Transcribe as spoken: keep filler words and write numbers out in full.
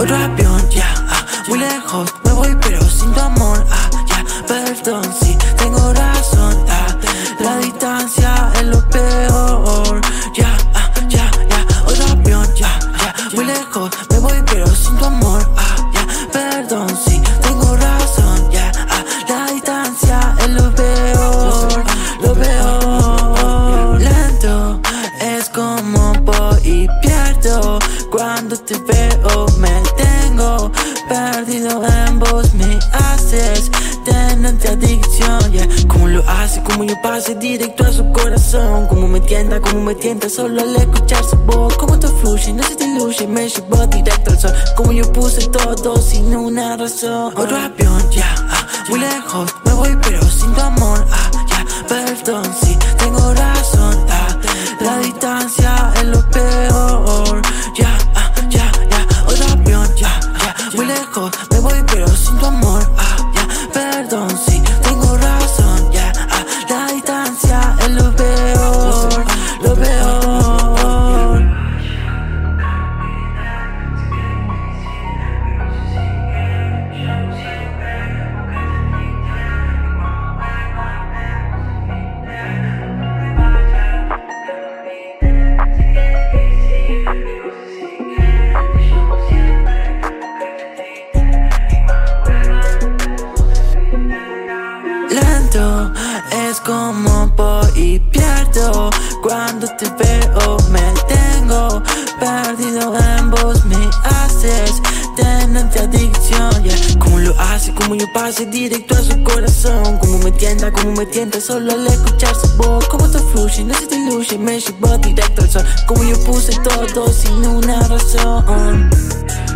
Otro avión, ya, yeah, ah, muy lejos me voy pero sin tu amor, ah, ya, yeah, perdón si tengo razón, ah, la distancia es lo peor, ya, yeah, ah, ya, yeah, ya, yeah, otro avión, ya, yeah, ya, yeah, muy lejos me voy pero sin tu amor, ah, ya, yeah, perdón si tengo razón, ya, yeah, ah, la distancia es lo peor, lo peor, lento es como voy y pierdo cuando te veo, me tengo perdido en vos, me haces tenerte adicción, yeah. Como lo hace, como yo pase directo a su corazón, como me tienta, como me tienta solo al escuchar su voz, como te fluye, no se te iluye, me llevó directo al sol, como yo puse todo sin una razón. Otro avión, ya, yeah, ah, muy lejos me voy pero sin tu amor, ah, ya, yeah, perdón si tengo razón, ah, la distancia es lo peor, ya, yeah, ah, ya, yeah, ya, yeah, otro avión, ya, yeah, ya, yeah, muy lejos me voy pero sin tu amor, ah, ya, yeah, perdón si tengo razón, ya, yeah, ah, la distancia es lo peor, lo peor. Lento es como voy y pierdo cuando te veo, me tengo perdido en vos, me haces tenerte adicción, yeah. Como lo hace, como yo pase directo a su corazón, como me tienta, como me tienta solo al escuchar su voz, como te fluye, no se te iluye, me llevó directo al sol, como yo puse todo sin una razón.